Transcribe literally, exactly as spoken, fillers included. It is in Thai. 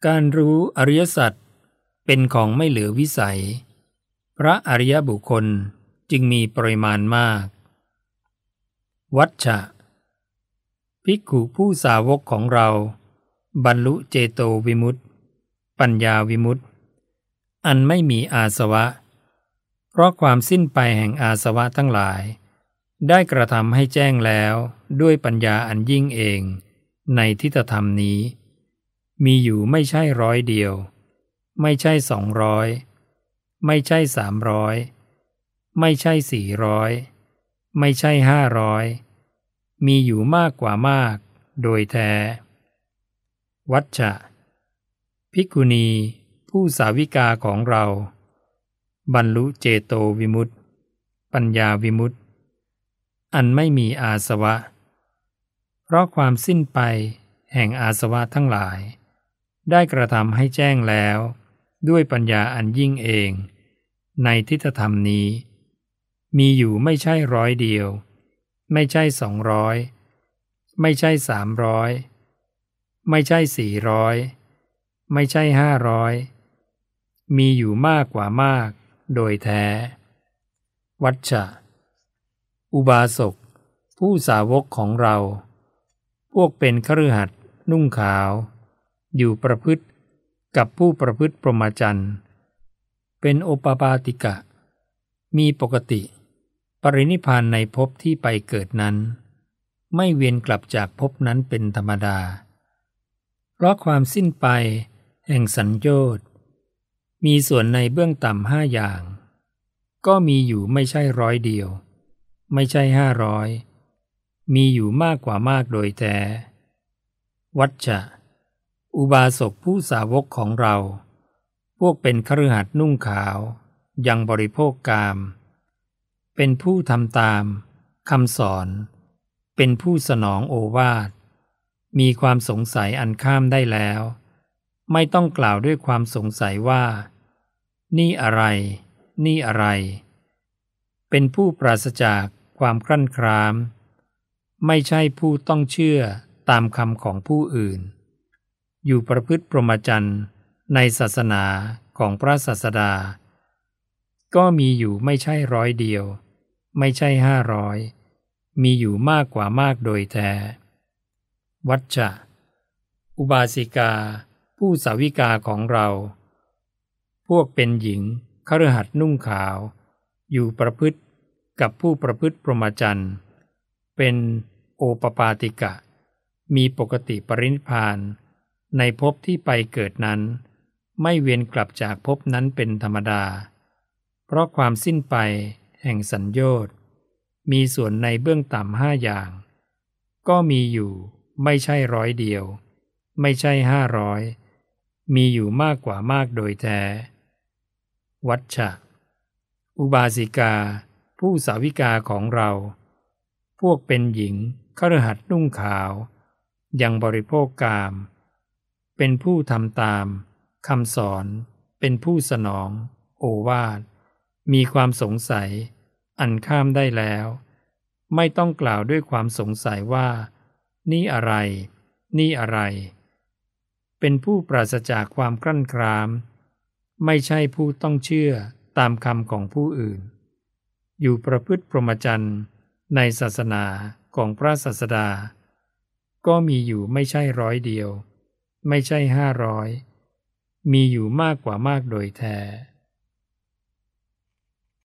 การรู้อริยสัจเป็นของไม่เหลือวิสัยพระอริยบุคคลจึงมีปริมาณมากวัชชะภิกขุผู้สาวกของเราบรรลุเจโตวิมุตติปัญญาวิมุตติอันไม่มีอาสวะเพราะความสิ้นไปแห่งอาสวะทั้งหลายได้กระทำให้แจ้งแล้วด้วยปัญญาอันยิ่งเองในทิฏฐธรรมนี้มีอยู่ไม่ใช่ร้อยเดียวไม่ใช่สองร้อยไม่ใช่สามร้อยไม่ใช่สี่ร้อยไม่ใช่ห้าร้อยมีอยู่มากกว่ามากโดยแท้วัชชะภิกขุณีผู้สาวิกาของเราบรรลุเจโตวิมุตติปัญญาวิมุตติอันไม่มีอาสวะเพราะความสิ้นไปแห่งอาสวะทั้งหลายได้กระทำให้แจ้งแล้วด้วยปัญญาอันยิ่งเองในทิฏฐธรรมนี้มีอยู่ไม่ใช่ร้อยเดียวไม่ใช่สองร้อยไม่ใช่สามร้อยไม่ใช่สี่ร้อยไม่ใช่ห้าร้อยมีอยู่มากกว่ามากโดยแท้วัชชะอุบาสกผู้สาวกของเราพวกเป็นคฤหัสถ์นุ่งขาวอยู่ประพฤติกับผู้ประพฤติพรหมจรรย์เป็นโอปปาติกะมีปกติปรินิพพานในภพที่ไปเกิดนั้นไม่เวียนกลับจากภพนั้นเป็นธรรมดาเพราะความสิ้นไปแห่งสัญโยชน์มีส่วนในเบื้องต่ำห้าอย่างก็มีอยู่ไม่ใช่ร้อยเดียวไม่ใช่ห้าร้อยมีอยู่มากกว่ามากโดยแท้วัชชะอุบาสกผู้สาวกของเราพวกเป็นคฤหัสถ์นุ่งขาวยังบริโภคกามเป็นผู้ทำตามคำสอนเป็นผู้สนองโอวาทมีความสงสัยอันข้ามได้แล้วไม่ต้องกล่าวด้วยความสงสัยว่านี่อะไรนี่อะไรเป็นผู้ปราศจากความครั่นคร้ามไม่ใช่ผู้ต้องเชื่อตามคำของผู้อื่นอยู่ประพฤติพรหมจรรย์ในศาสนาของพระศาสดาก็มีอยู่ไม่ใช่ร้อยเดียวไม่ใช่ห้าร้อยมีอยู่มากกว่ามากโดยแท้วัชชะอุบาสิกาผู้สาวิกาของเราพวกเป็นหญิงคฤหัสถ์นุ่งขาวอยู่ประพฤติกับผู้ประพฤติพรหมจรรย์เป็นโอปปาติกะมีปกติปรินิพพานในภพที่ไปเกิดนั้นไม่เวียนกลับจากภพนั้นเป็นธรรมดาเพราะความสิ้นไปแห่งสัญโยชน์มีส่วนในเบื้องต่ำห้าอย่างก็มีอยู่ไม่ใช่ร้อยเดียวไม่ใช่ห้าร้อยมีอยู่มากกว่ามากโดยแท้วัชชะอุบาสิกาผู้สาวิกาของเราพวกเป็นหญิงคฤหัสถ์นุ่งขาวยังบริโภคกามเป็นผู้ทำตามคำสอนเป็นผู้สนองโอวาทมีความสงสัยอันข้ามได้แล้วไม่ต้องกล่าวด้วยความสงสัยว่านี่อะไรนี่อะไรเป็นผู้ปราศจากความกลั้นกรามไม่ใช่ผู้ต้องเชื่อตามคำของผู้อื่นอยู่ประพฤติพรหมจรรย์ในศาสนาของพระศาสดาก็มีอยู่ไม่ใช่ร้อยเดียวไม่ใช่ห้าร้อยมีอยู่มากกว่ามากโดยแท้